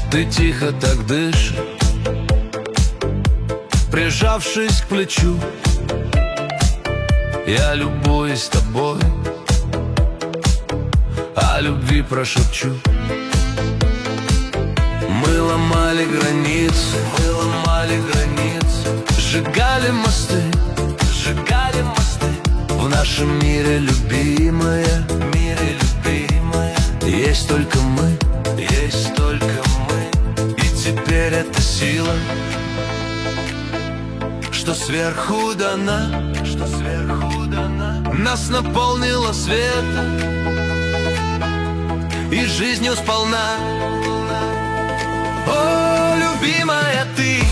Ты тихо так дышишь, прижавшись к плечу. Я любуюсь тобой, о любви прошепчу. Мы ломали границы, сжигали мосты, в нашем мире любимая, есть только мы, и теперь эта сила, что сверху дана, нас наполнила светом и жизнью сполна. О, любимая, ты